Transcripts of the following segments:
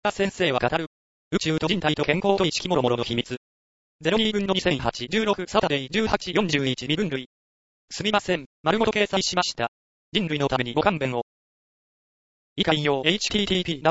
先生は語る。宇宙と人体と健康と意識もろもろの秘密。02分の2008、16、サタデイ、18、41、未分類。すみません、丸ごと掲載しました。人類のためにご勘弁を。以下引用 http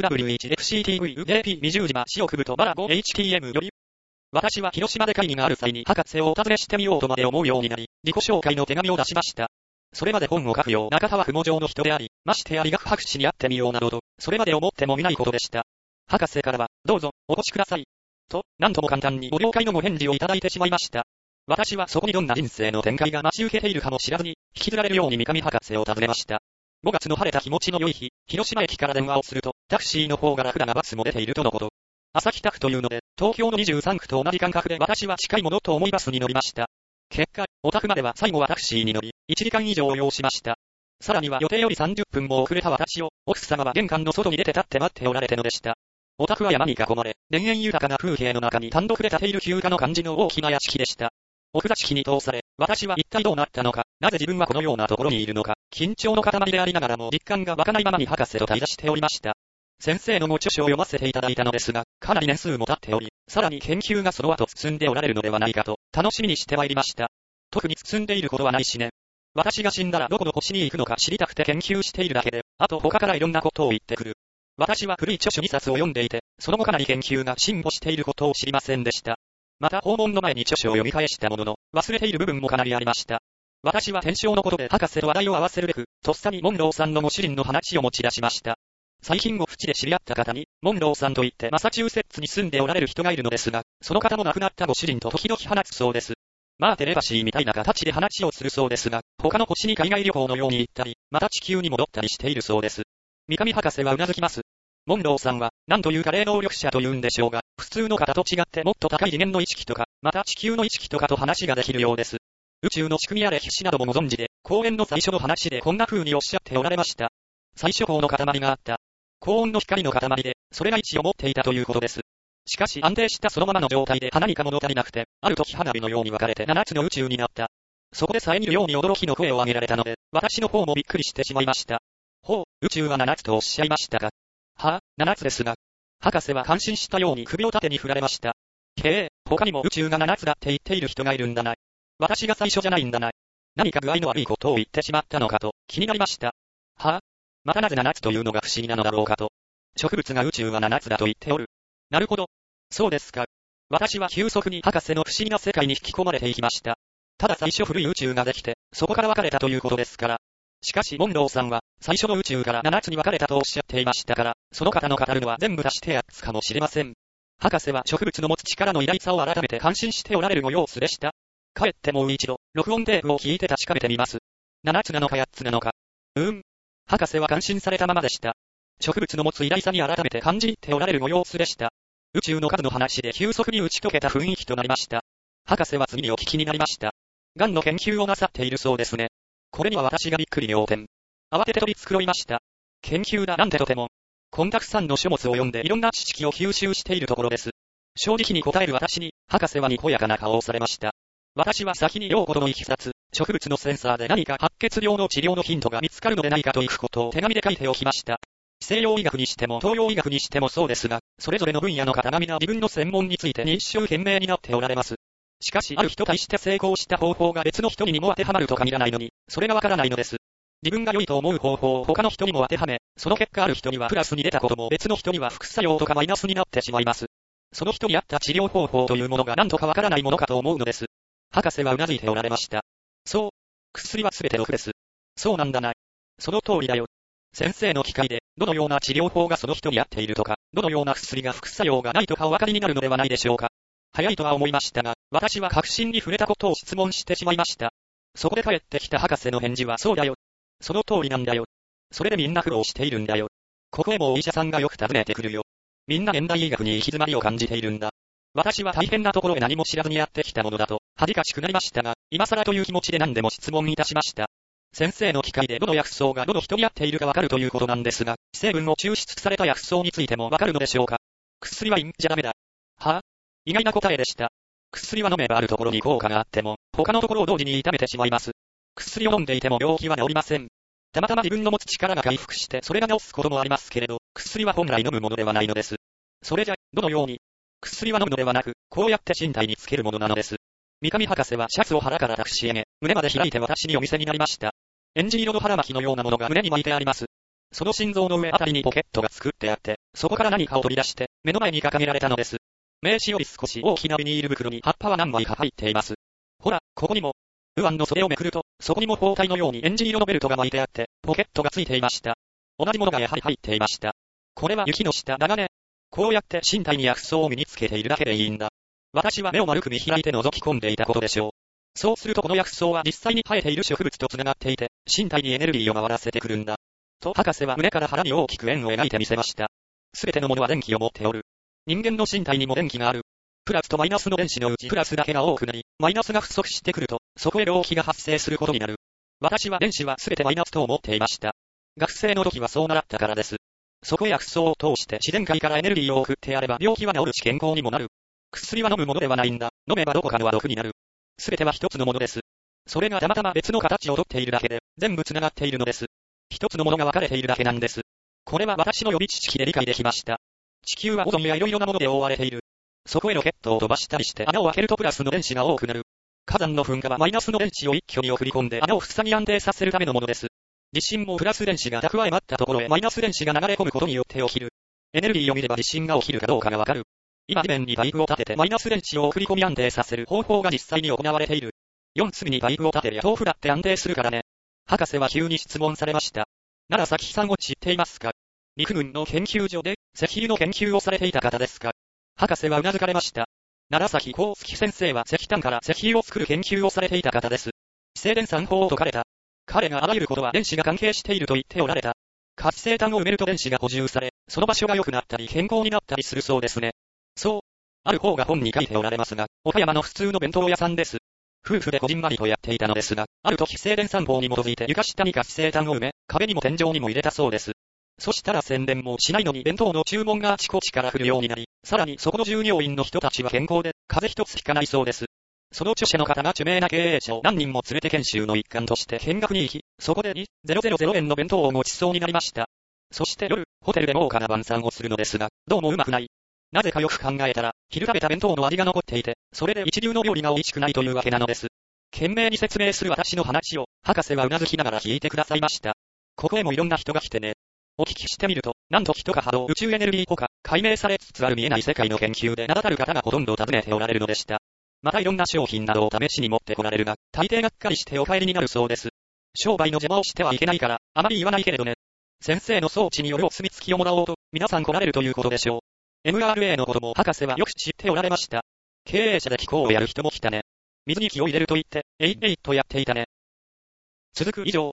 www.1fctv-ap 20島市奥部とバラ 5htm より。私は広島で会議がある際に博士をお尋ねしてみようとまで思うようになり、自己紹介の手紙を出しました。それまで本を書くような方は雲上の人であり、ましてや理学博士に会ってみようなどと、それまで思ってもみないことでした。博士からは、どうぞ、お越しください。と、なんとも簡単にご了解のご返事をいただいてしまいました。私はそこにどんな人生の展開が待ち受けているかも知らずに、引きずられるように三上博士を訪ねました。5月の晴れた気持ちの良い日、広島駅から電話をすると、タクシーの方から札がバスも出ているとのこと。朝北区というので、東京の23区と同じ感覚で私は近いものと思いバスに乗りました。結果、お宅までは最後はタクシーに乗り、1時間以上を要しました。さらには予定より30分も遅れた私を、奥様は玄関の外に出て立って待っておられてのでした。お宅は山に囲まれ、田園豊かな風景の中に単独で建ている旧家の感じの大きな屋敷でした。奥座敷に通され、私は一体どうなったのか、なぜ自分はこのようなところにいるのか、緊張の塊でありながらも実感が湧かないままに博士と対峙しておりました。先生のご著書を読ませていただいたのですが、かなり年数も経っており、さらに研究がその後進んでおられるのではないかと、楽しみにしてまいりました。特に進んでいることはないしね。私が死んだらどこの星に行くのか知りたくて研究しているだけで、あと他からいろんなことを言ってくる。私は古い著書2冊を読んでいて、その後かなり研究が進歩していることを知りませんでした。また訪問の前に著書を読み返したものの、忘れている部分もかなりありました。私は天正のことで博士と話題を合わせるべく、とっさにモンローさんのご主人の話を持ち出しました。最近ご淵で知り合った方に、モンローさんといってマサチューセッツに住んでおられる人がいるのですが、その方も亡くなったご主人と時々話すそうです。まあテレパシーみたいな形で話をするそうですが、他の星に海外旅行のように行ったり、また地球に戻ったりしているそうです。三上博士はうなずきます。モンローさんは、何というか霊能力者というんでしょうが、普通の方と違ってもっと高い次元の意識とか、また地球の意識とかと話ができるようです。宇宙の仕組みや歴史などもご存知で、講演の最初の話でこんな風におっしゃっておられました。最初光の塊があった。高温の光の塊で、それが位置を持っていたということです。しかし安定したそのままの状態で何か物足りなくて、ある時花火のように分かれて7つの宇宙になった。そこで遮るように驚きの声を上げられたので、私の方もびっくりしてしまいました。ほう、宇宙は7つとおっしゃいましたか。はあ、7つですが。博士は感心したように首を縦に振られました。へえ、他にも宇宙が7つだって言っている人がいるんだな。私が最初じゃないんだな。何か具合の悪いことを言ってしまったのかと気になりました。はあ、またなぜ7つというのが不思議なのだろうかと。植物が宇宙は7つだと言っておる。なるほど。そうですか。私は急速に博士の不思議な世界に引き込まれていきました。ただ最初古い宇宙ができて、そこから分かれたということですから。しかしモンローさんは、最初の宇宙から7つに分かれたとおっしゃっていましたから、その方の語るのは全部足して8つかもしれません。博士は植物の持つ力の偉大さを改めて感心しておられるご様子でした。帰ってもう一度、録音テープを聞いて確かめてみます。7つなのか8つなのか。博士は感心されたままでした。植物の持つ偉大さに改めて感じておられるご様子でした。宇宙の数の話で急速に打ち解けた雰囲気となりました。博士は次にお聞きになりました。癌の研究をなさっているそうですね。これには私がびっくり仰天。慌てて取り繕いました。研究だなんてとても。こんたくさんの書物を読んでいろんな知識を吸収しているところです。正直に答える私に、博士はにこやかな顔をされました。私は先に両ことのいきさつ、植物のセンサーで何か白血病の治療のヒントが見つかるのでないかということを手紙で書いておきました。西洋医学にしても東洋医学にしてもそうですが、それぞれの分野の方が皆自分の専門についてに一生懸命になっておられます。しかしある人対して成功した方法が別の人にも当てはまると限らないのに、それがわからないのです。自分が良いと思う方法を他の人にも当てはめ、その結果ある人にはプラスに出たことも別の人には副作用とかマイナスになってしまいます。その人に合った治療方法というものが何とかわからないものかと思うのです。博士はうなずいておられました。そう。薬はすべて毒です。そうなんだな。その通りだよ。先生の機械で、どのような治療法がその人に合っているとか、どのような薬が副作用がないとかお分かりになるのではないでしょうか。早いとは思いましたが、私は確信に触れたことを質問してしまいました。そこで返ってきた博士の返事はそうだよ。その通りなんだよ。それでみんな苦労しているんだよ。ここへもお医者さんがよく訪ねてくるよ。みんな現代医学に行き詰まりを感じているんだ。私は大変なところへ何も知らずにやってきたものだと、恥ずかしくなりましたが、今更という気持ちで何でも質問いたしました。先生の機械でどの薬草がどの人に合っているかわかるということなんですが、成分を抽出された薬草についてもわかるのでしょうか。薬はいいんじゃダメだ。はぁ、意外な答えでした。薬は飲めばあるところに効果があっても、他のところを同時に痛めてしまいます。薬を飲んでいても病気は治りません。 たまたま自分の持つ力が回復して、それが治すこともありますけれど、薬は本来飲むものではないのです。それじゃ、どのように？薬は飲むのではなく、こうやって身体につけるものなのです。三上博士はシャツを腹から抱くし上げ、胸まで開いて私にお見せになりました。エンジ色の腹巻きのようなものが胸に巻いてあります。その心臓の上あたりにポケットが作ってあって、そこから何かを取り出して、目の前に掲げられたのです。名刺より少し大きなビニール袋に葉っぱは何枚か入っています。ほら、ここにも。右腕の袖をめくると、そこにも包帯のようにエンジ色のベルトが巻いてあって、ポケットがついていました。同じものがやはり入っていました。これは雪の下だがね。こうやって身体に薬草を身につけているだけでいいんだ。私は目を丸く見開いて覗き込んでいたことでしょう。そうするとこの薬草は実際に生えている植物と繋がっていて、身体にエネルギーを回らせてくるんだ。と博士は胸から腹に大きく円を描いてみせました。すべてのものは電気を持っておる。人間の身体にも電気がある。プラスとマイナスの電子のうちプラスだけが多くなり、マイナスが不足してくると、そこへ浪費が発生することになる。私は電子はすべてマイナスと思っていました。学生の時はそう習ったからです。そこへ薬草を通して自然界からエネルギーを送ってやれば病気は治るし健康にもなる。薬は飲むものではないんだ。飲めばどこかのは毒になる。すべては一つのものです。それがたまたま別の形をとっているだけで、全部繋がっているのです。一つのものが分かれているだけなんです。これは私の予備知識で理解できました。地球はオゾンやいろいろなもので覆われている。そこへロケットを飛ばしたりして穴を開けるとプラスの電子が多くなる。火山の噴火はマイナスの電子を一挙に送り込んで穴を塞ぎ安定させるためのものです。地震もプラス電子が蓄えまったところへマイナス電子が流れ込むことによって起きる。エネルギーを見れば地震が起きるかどうかがわかる。今地面にパイプを立ててマイナス電子を送り込み安定させる方法が実際に行われている。4隅にパイプを立てりゃ豆腐だって安定するからね。博士は急に質問されました。奈良崎さんを知っていますか？陸軍の研究所で石油の研究をされていた方ですか？博士は頷かれました。奈良崎幸介先生は石炭から石油を作る研究をされていた方です。静電散法を説かれた。彼があらゆることは電子が関係していると言っておられた。活性炭を埋めると電子が補充され、その場所が良くなったり健康になったりするそうですね。そう。ある方が本に書いておられますが、岡山の普通の弁当屋さんです。夫婦でこじんまりとやっていたのですが、ある時静電散法に基づいて床下に活性炭を埋め、壁にも天井にも入れたそうです。そしたら宣伝もしないのに弁当の注文があちこちから来るようになり、さらにそこの従業員の人たちは健康で、風邪一つひかないそうです。その著者の方が著名な経営者を何人も連れて研修の一環として見学に行き、そこで2,000円の弁当をご馳走になりました。そして夜、ホテルで豪華な晩餐をするのですが、どうもうまくない。なぜかよく考えたら、昼食べた弁当の味が残っていて、それで一流の料理が美味しくないというわけなのです。懸命に説明する私の話を、博士はうなずきながら聞いてくださいました。ここへもいろんな人が来てね。お聞きしてみると、なんと人か波動宇宙エネルギーとか、解明されつつある見えない世界の研究で名だたる方がほとんど訪ねておられるのでした。またいろんな商品などを試しに持ってこられるが、大抵がっかりしてお帰りになるそうです。商売の邪魔をしてはいけないから、あまり言わないけれどね。先生の装置によるお墨付きをもらおうと、皆さん来られるということでしょう。MRA のことも博士はよく知っておられました。経営者で気候をやる人も来たね。水に気を入れると言って、えいとやっていたね。続く以上。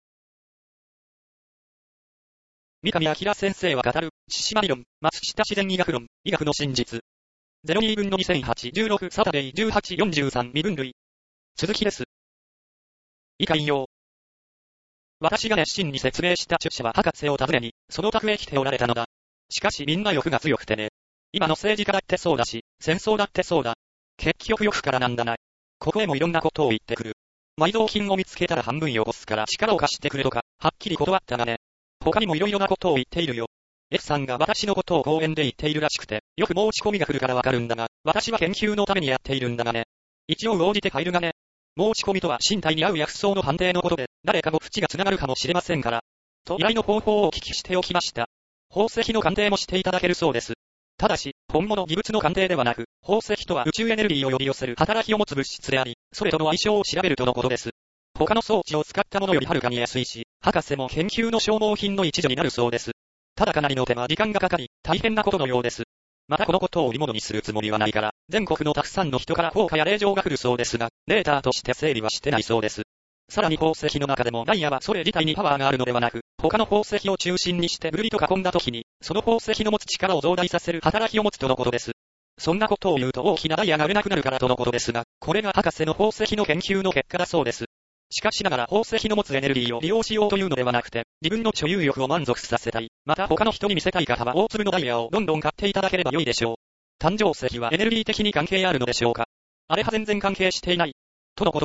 三上明先生は語る、獅子魔理論、松下自然医学論、医学の真実。02分の2008、16、サタデー、18、43、未分類。続きです。以下引用。私が熱心に説明した著者は博士を訪ねに、その宅へ来ておられたのだ。しかしみんな欲が強くてね。今の政治家だってそうだし、戦争だってそうだ。結局欲からなんだな。ここへもいろんなことを言ってくる。埋蔵金を見つけたら半分よこすから力を貸してくれとか、はっきり断ったがね。他にもいろいろなことを言っているよ。F さんが私のことを講演で言っているらしくて、よく申し込みが来るからわかるんだが、私は研究のためにやっているんだがね。一応応じてファイルがね。申し込みとは身体に合う薬草の判定のことで、誰かご縁がつながるかもしれませんから。と依頼の方法をお聞きしておきました。宝石の鑑定もしていただけるそうです。ただし、本物異物の鑑定ではなく、宝石とは宇宙エネルギーを呼び寄せる働きを持つ物質であり、それとの相性を調べるとのことです。他の装置を使ったものよりはるかに安いし、博士も研究の消耗品の一助になるそうです。ただかなりの手間時間がかかり、大変なことのようです。またこのことを売り物にするつもりはないから、全国のたくさんの人から効果や令状が来るそうですが、データとして整理はしてないそうです。さらに宝石の中でもダイヤはそれ自体にパワーがあるのではなく、他の宝石を中心にしてぐるりと囲んだ時に、その宝石の持つ力を増大させる働きを持つとのことです。そんなことを言うと大きなダイヤが売れなくなるからとのことですが、これが博士の宝石の研究の結果だそうです。しかしながら宝石の持つエネルギーを利用しようというのではなくて、自分の所有欲を満足させたい。また他の人に見せたい方は大粒のダイヤをどんどん買っていただければ良いでしょう。誕生石はエネルギー的に関係あるのでしょうか？あれは全然関係していない。とのことですが、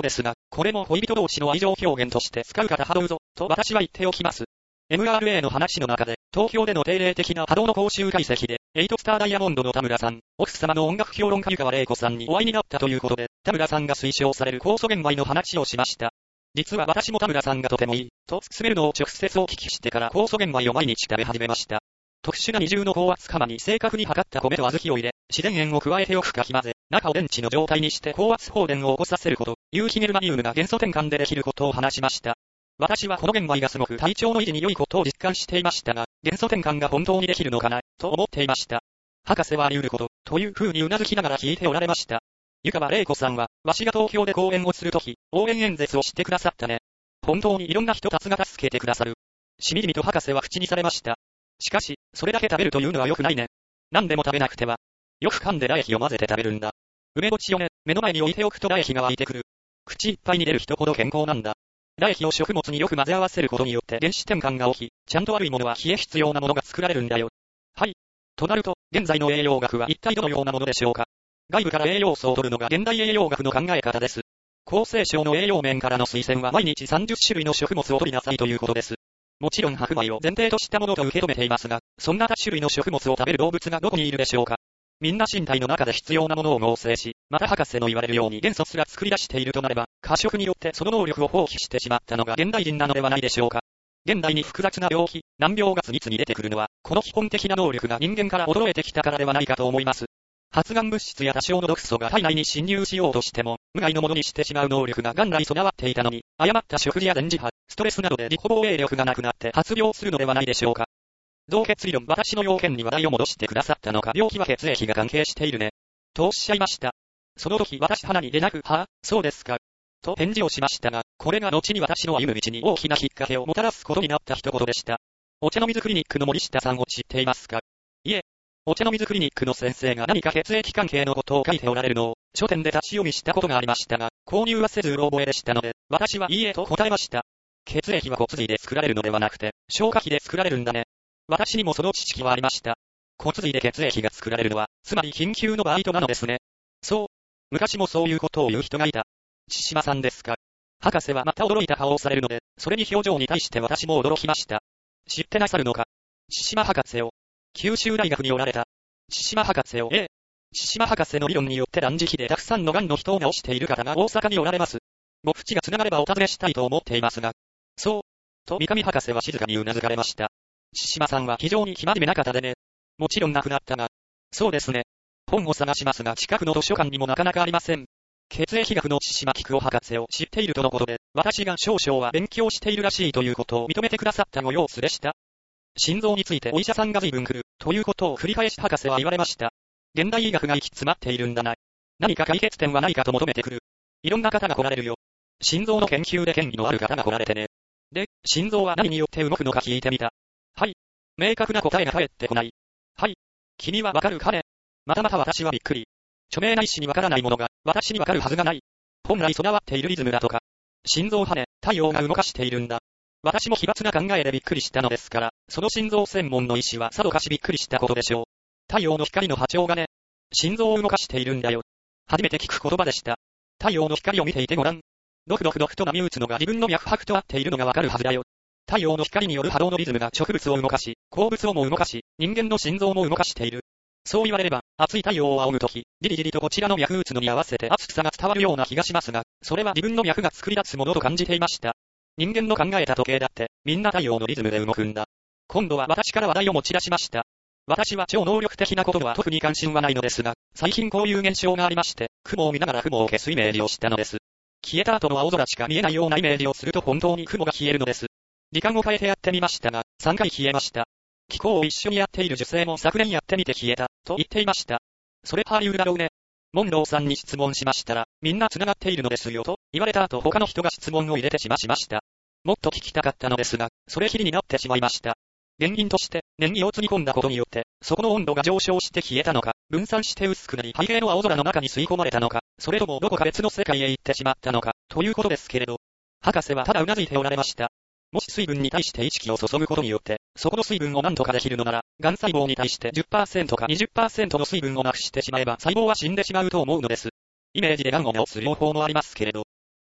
これも恋人同士の愛情表現として使うから波動ぞ、と私は言っておきます。MRA の話の中で、東京での定例的な波動の講習解析で、エイトスターダイヤモンドの田村さん、奥様の音楽評論家湯川玲子さんにお会いになったということで、田村さんが推奨される酵素玄米の話をしました。実は私も田村さんがとてもいい、と勧めるのを直接お聞きしてから酵素玄米を毎日食べ始めました。特殊な二重の高圧釜に正確に測った米と小豆を入れ、自然塩を加えておくかき混ぜ、中を電池の状態にして高圧放電を起こさせること、有機ゲルマニウムが元素転換でできることを話しました。私はこの玄米がすごく体調の維持に良いことを実感していましたが、元素転換が本当にできるのかな、と思っていました。博士はあり得ること、という風に頷きながら聞いておられました。湯川玲子さんは、わしが東京で講演をするとき、応援演説をしてくださったね。本当にいろんな人たちが助けてくださる。しみじみと博士は口にされました。しかし、それだけ食べるというのは良くないね。何でも食べなくては。よく噛んで唾液を混ぜて食べるんだ。梅干しをね、目の前に置いておくと唾液が湧いてくる。口いっぱいに出る人ほど健康なんだ。唾液を食物によく混ぜ合わせることによって原子転換が起き、ちゃんと悪いものは冷え必要なものが作られるんだよ。はい。となると、現在の栄養学は一体どのようなものでしょうか。外部から栄養素を取るのが現代栄養学の考え方です。厚生省の栄養面からの推薦は毎日30種類の食物を取りなさいということです。もちろん白米を前提としたものと受け止めていますが、そんな多種類の食物を食べる動物がどこにいるでしょうか。みんな身体の中で必要なものを合成し、また博士の言われるように元素すら作り出しているとなれば、過食によってその能力を放棄してしまったのが現代人なのではないでしょうか。現代に複雑な病気、難病が次々に出てくるのは、この基本的な能力が人間から衰えてきたからではないかと思います。発がん物質や多少の毒素が体内に侵入しようとしても、無害のものにしてしまう能力が元来備わっていたのに、誤った食事や電磁波、ストレスなどで自己防衛力がなくなって発病するのではないでしょうか。造血理論、私の要件に話題を戻してくださったのか、病気は血液が関係しているね。とおっしゃいました。その時私鼻に出なく、はぁ、そうですか。と返事をしましたが、これが後に私の歩む道に大きなきっかけをもたらすことになった一言でした。お茶の水クリニックの森下さんを知っていますか。いえ。お茶の水クリニックの先生が何か血液関係のことを書いておられるのを、書店で立ち読みしたことがありましたが、購入はせずうろ覚えでしたので、私はいいえと答えました。血液は骨髄で作られるのではなくて、消化器で作られるんだね。私にもその知識はありました。骨髄で血液が作られるのは、つまり緊急の場合となのですね。そう。昔もそういうことを言う人がいた。千島さんですか。博士はまた驚いた顔をされるので、それに表情に対して私も驚きました。知ってなさるのか。千島博士を。九州大学におられた。千島博士を。千島博士の理論によって断食でたくさんの癌の人を治している方が大阪におられます。ご淵がつながればお尋ねしたいと思っていますが。そう。と三上博士は静かに頷かれました。千島さんは非常に生真面目な方でね。もちろん亡くなったが。そうですね。本を探しますが近くの図書館にもなかなかありません。血液学の千島菊夫博士を知っているとのことで、私が少々は勉強しているらしいということを認めてくださったご様子でした。心臓についてお医者さんが随分来る、ということを繰り返し博士は言われました。現代医学が行き詰まっているんだな。何か解決点はないかと求めてくる。いろんな方が来られるよ。心臓の研究で権威のある方が来られてね。で、心臓は何によって動くのか聞いてみた。はい。明確な答えが返ってこない。はい。君はわかるかね。またまた私はびっくり。著名な医師にわからないものが、私にわかるはずがない。本来備わっているリズムだとか。心臓を跳ね、太陽が動かしているんだ。私も奇抜な考えでびっくりしたのですから、その心臓専門の医師はさぞかしびっくりしたことでしょう。太陽の光の波長がね、心臓を動かしているんだよ。初めて聞く言葉でした。太陽の光を見ていてごらん。ドクドクドクと波打つのが自分の脈拍と合っているのがわかるはずだよ。太陽の光による波動のリズムが植物を動かし、鉱物をも動かし、人間の心臓も動かしている。そう言われれば、熱い太陽を仰ぐとき、じりじりとこちらの脈打つのに合わせて熱さが伝わるような気がしますが、それは自分の脈が作り出すものと感じていました。人間の考えた時計だって、みんな太陽のリズムで動くんだ。今度は私から話題を持ち出しました。私は超能力的なことは特に関心はないのですが、最近こういう現象がありまして、雲を見ながら雲を消すイメージをしたのです。消えた後の青空しか見えないようなイメージをすると本当に雲が消えるのです。時間を変えてやってみましたが、3回消えました。気候を一緒にやっている女性も昨年やってみて消えた、と言っていました。それハーリューだろうね。モンローさんに質問しましたら、みんな繋がっているのですよと言われた後他の人が質問を入れてしました。もっと聞きたかったのですが、それきりになってしまいました。原因として、念にを積み込んだことによって、そこの温度が上昇して消えたのか、分散して薄くなり背景の青空の中に吸い込まれたのか、それともどこか別の世界へ行ってしまったのか、ということですけれど。博士はただ頷いておられました。もし水分に対して意識を注ぐことによって、そこの水分を何とかできるのなら、癌細胞に対して 10% か 20% の水分をなくしてしまえば細胞は死んでしまうと思うのです。イメージで癌を治す療法もありますけれど。そう、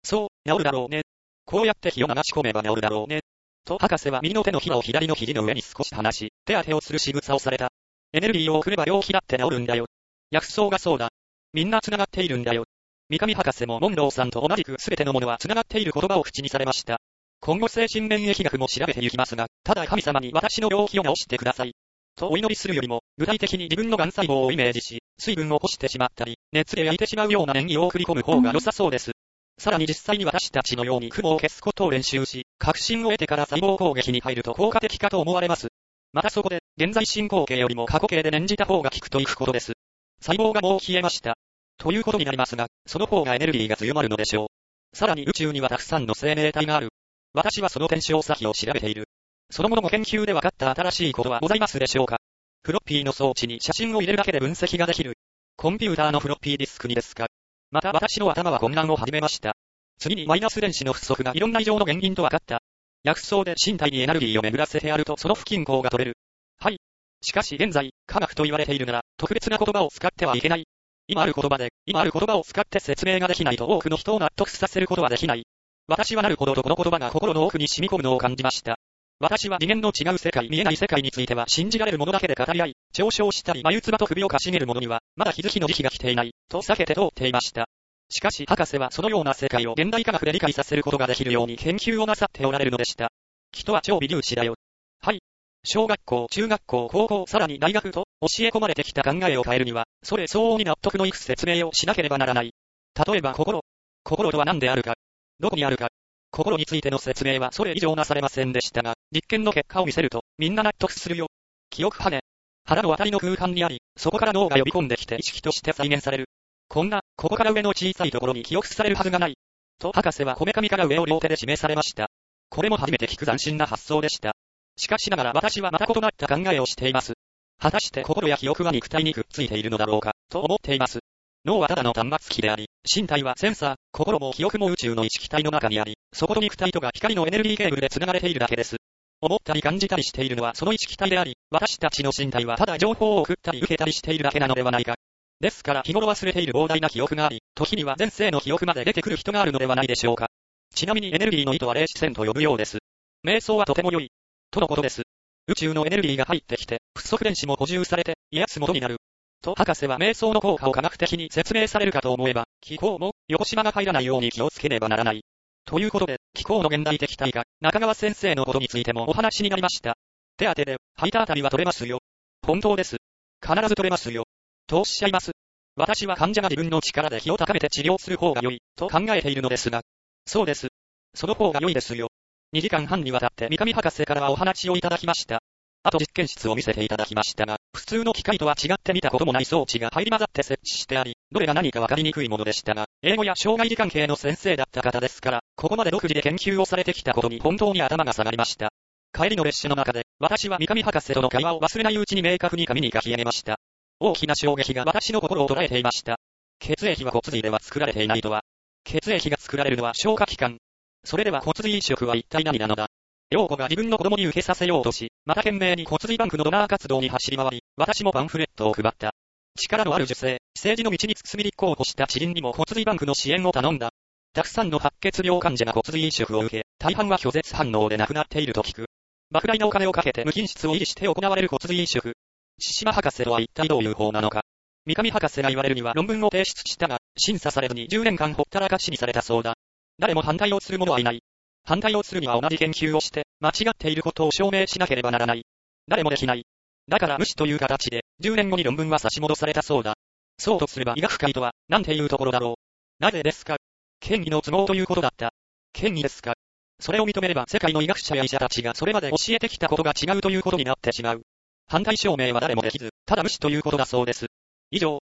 治るだろうね。こうやって火を流し込めば治るだろうね。と博士は右の手のひらを左の肘の上に少し離し、手当てをする仕草をされた。エネルギーを送れば病気だって治るんだよ。薬草がそうだ。みんな繋がっているんだよ。三上博士もモンローさんと同じく全てのものは繋がっている言葉を口にされました。今後精神免疫学も調べていきますが、ただ神様に私の病気を治してください。とお祈りするよりも、具体的に自分の癌細胞をイメージし、水分を干してしまったり、熱で焼いてしまうような念意を送り込む方が良さそうです。さらに実際に私たちのように雲を消すことを練習し、確信を得てから細胞攻撃に入ると効果的かと思われます。またそこで、現在進行形よりも過去形で念じた方が効くということです。細胞がもう消えました。ということになりますが、その方がエネルギーが強まるのでしょう。さらに宇宙にはたくさんの生命体がある。私はその転生先を調べている。そのものも研究で分かった新しいことはございますでしょうか。フロッピーの装置に写真を入れるだけで分析ができる。コンピューターのフロッピーディスクにですか。また私の頭は混乱を始めました。次にマイナス電子の不足がいろんな異常の原因と分かった。薬草で身体にエネルギーを巡らせてやるとその不均衡が取れる。はい。しかし現在、科学と言われているなら、特別な言葉を使ってはいけない。今ある言葉を使って説明ができないと多くの人を納得させることはできない。私はなるほどとこの言葉が心の奥に染み込むのを感じました。私は次元の違う世界、見えない世界については信じられるものだけで語り合い、嘲笑したり眉唾と首をかしげる者には、まだ気づきの時期が来ていない、と避けて通っていました。しかし博士はそのような世界を現代科学で理解させることができるように研究をなさっておられるのでした。人は超微粒子だよ。はい。小学校、中学校、高校、さらに大学と教え込まれてきた考えを変えるには、それ相応に納得のいく説明をしなければならない。例えば心とは何であるか、どこにあるか。心についての説明はそれ以上なされませんでしたが、実験の結果を見せると、みんな納得するよ。記憶羽。腹のあたりの空間にあり、そこから脳が呼び込んできて意識として再現される。ここから上の小さいところに記憶されるはずがない。と博士はこめかみから上を両手で示されました。これも初めて聞く斬新な発想でした。しかしながら私はまた異なった考えをしています。果たして心や記憶は肉体にくっついているのだろうか、と思っています。脳はただの端末機であり、身体はセンサー、心も記憶も宇宙の意識体の中にあり、そこと肉体とが光のエネルギーケーブルで繋がれているだけです。思ったり感じたりしているのはその意識体であり、私たちの身体はただ情報を送ったり受けたりしているだけなのではないか。ですから日頃忘れている膨大な記憶があり、時には前世の記憶まで出てくる人があるのではないでしょうか。ちなみにエネルギーの意図は霊視線と呼ぶようです。瞑想はとても良い。とのことです。宇宙のエネルギーが入ってきて、不足電子も補充されて、癒す元になる。と博士は瞑想の効果を科学的に説明されるかと思えば、気候も横島が入らないように気をつけねばならない。ということで、気候の現代的体が中川先生のことについてもお話になりました。手当てで吐いたあたりは取れますよ。本当です。必ず取れますよ。とおっしゃいます。私は患者が自分の力で気を高めて治療する方が良い、と考えているのですが。そうです。その方が良いですよ。2時間半にわたって三上博士からはお話をいただきました。あと実験室を見せていただきましたが、普通の機械とは違って見たこともない装置が入り混ざって設置してあり、どれが何かわかりにくいものでしたが、英語や障害児関係の先生だった方ですから、ここまで独自で研究をされてきたことに本当に頭が下がりました。帰りの列車の中で、私は三上博士との会話を忘れないうちに明確に紙に書き上げました。大きな衝撃が私の心を捉えていました。血液は骨髄では作られていないとは。血液が作られるのは消化器官。それでは骨髄移植は一体何なのだ。陽子が自分の子供に受けさせようとし、また懸命に骨髄バンクのドナー活動に走り回り、私もパンフレットを配った。力のある受精、政治の道に進み立候補した知人にも骨髄バンクの支援を頼んだ。たくさんの白血病患者が骨髄移植を受け、大半は拒絶反応で亡くなっていると聞く。莫大なお金をかけて無菌室を維持して行われる骨髄移植。獅島博士とは一体どういう方なのか。三上博士が言われるには論文を提出したが、審査されずに10年間ほったらかしにされたそうだ。誰も反対をする者はいない。反対をするには同じ研究をして、間違っていることを証明しなければならない。誰もできない。だから無視という形で、10年後に論文は差し戻されたそうだ。そうとすれば医学界とは、なんていうところだろう。なぜですか。権威の都合ということだった。権威ですか。それを認めれば世界の医学者や医者たちがそれまで教えてきたことが違うということになってしまう。反対証明は誰もできず、ただ無視ということだそうです。以上。